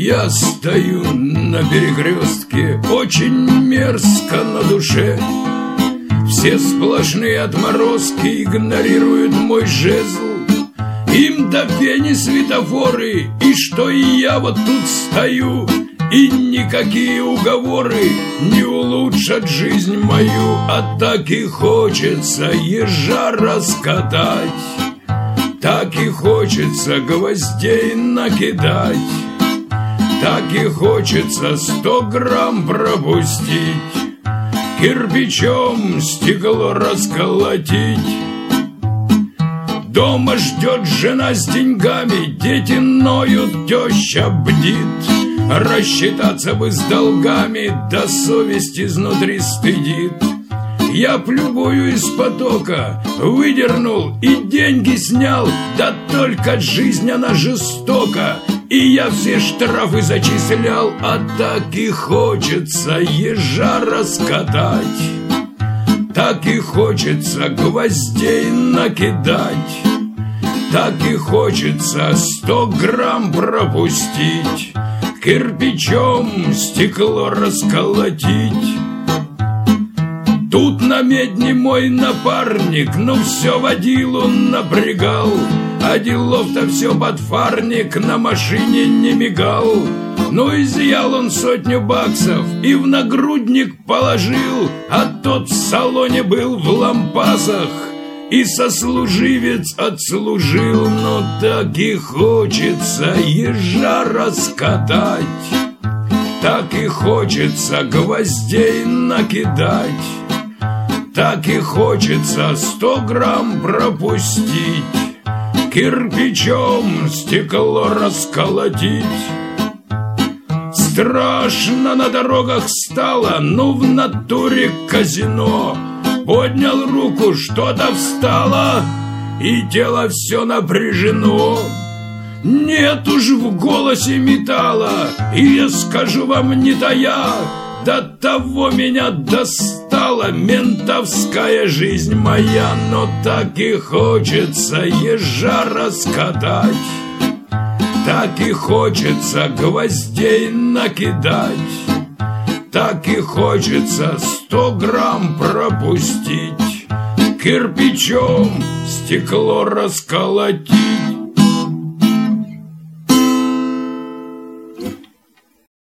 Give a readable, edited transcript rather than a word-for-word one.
Я стою на перекрестке, очень мерзко на душе. Все сплошные отморозки игнорируют мой жезл. Им до фени светофоры, и что и я вот тут стою, и никакие уговоры не улучшат жизнь мою. А так и хочется ежа раскатать, так и хочется гвоздей накидать, так и хочется 100 грамм пропустить, кирпичом стекло расколотить. Дома ждет жена с деньгами, дети ноют, теща бдит. Рассчитаться бы с долгами, да совесть изнутри стыдит. Я плюгую из потока, выдернул и деньги снял, да только жизнь она жестока, и я все штрафы зачислял. А так и хочется ежа раскатать, так и хочется гвоздей накидать, так и хочется 100 грамм пропустить, кирпичом стекло расколотить. Тут на медне мой напарник, ну все водилу напрягал, а делов-то все подфарник, на машине не мигал. Ну изъял он 100 баксов и в нагрудник положил, а тот в салоне был в лампасах, и сослуживец отслужил. Но так и хочется ежа раскатать, так и хочется гвоздей накидать, так и хочется 100 грамм пропустить, кирпичом стекло расколотить. Страшно на дорогах стало, ну в натуре казино. Поднял руку, что-то встало, и тело все напряжено. Нет уж в голосе металла, и я скажу вам не тая, до того меня достала ментовская жизнь моя. Но так и хочется ежа раскатать, так и хочется гвоздей накидать, так и хочется 100 грамм пропустить, кирпичом стекло расколотить.